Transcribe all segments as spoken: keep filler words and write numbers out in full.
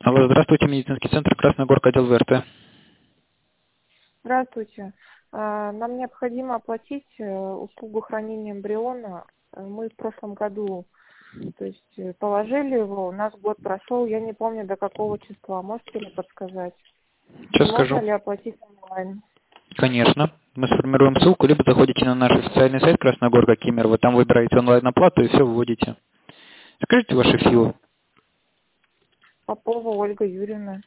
Алло, здравствуйте, медицинский центр Красная Горка, отдел ВРТ. Здравствуйте. А, Нам необходимо оплатить э, услугу хранения эмбриона. Э, Мы в прошлом году, то есть, э, положили его, у нас год прошел, я не помню до какого числа. Можете ли подсказать? И Сейчас можно скажу. ли оплатить онлайн? Конечно. Мы сформируем ссылку, либо заходите на наш официальный сайт Красная Горка Кемерово, там выбираете онлайн-оплату и все выводите. Скажите ваши фио. Попова Ольга Юрьевна.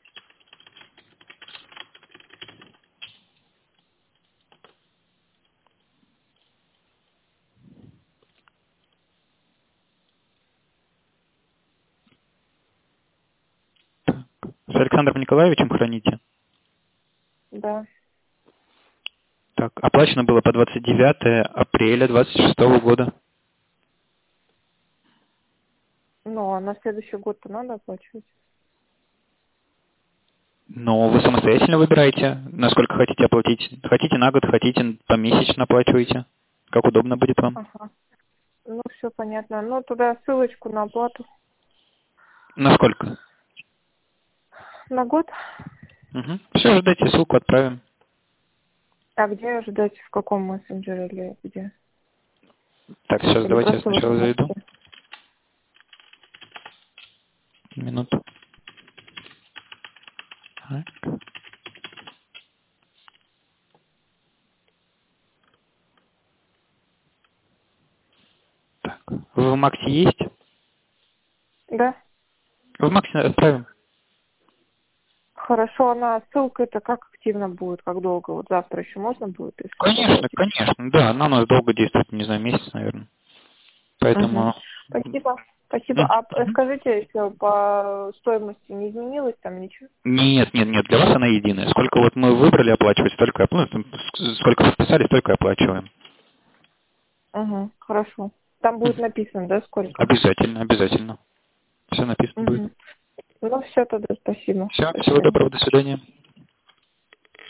С Александром Николаевичем храните? Да. Так, оплачено было по двадцать девятое апреля двадцать шестого года. Ну, а на следующий год-то надо оплачивать? Но вы самостоятельно выбираете, насколько хотите оплатить. Хотите на год, хотите помесячно оплачиваете. Как удобно будет вам. Ага. Ну, все понятно. Ну, туда ссылочку на оплату. На сколько? На год? Угу. Все, ждайте, ссылку отправим. А где ждать? В каком мессенджере или где? Так, сейчас Или давайте я просто в сначала зайду. смс? Минуту. Так. Так. Вы в Максе есть? Да. В Максе отправим. Хорошо, она ссылка это как активно будет, как долго? Вот завтра еще можно будет, если Конечно, оплатить? конечно. Да, она у нас долго действует, не знаю, месяц, наверное. Угу. Поэтому... Спасибо. Спасибо. Мгм, А п- мгм. скажите, еще по стоимости не изменилось там ничего? Нет, нет, нет, для вас она единая. Сколько вот мы выбрали оплачивать, столько, ну, там, с- сколько вписали, столько и оплачиваем. Угу. Хорошо. Там будет Мгм. написано, да, сколько? Обязательно, обязательно. Все написано будет. Угу. Ну все тогда, спасибо. Все, До всего свидания. доброго, до свидания.